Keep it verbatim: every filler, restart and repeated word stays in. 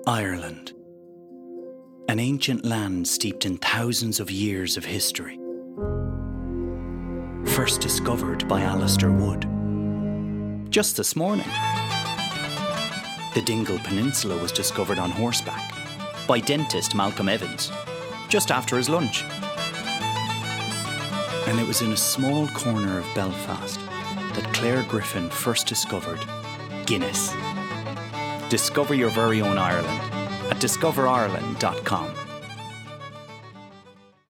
Ireland. An ancient land steeped in thousands of years of history. First discovered by Alistair Wood. Just this morning, the Dingle Peninsula was discovered on horseback by dentist Malcolm Evans, just after his lunch. And it was in a small corner of Belfast that Claire Griffin first discovered Guinness. Discover your very own Ireland at discover ireland dot com.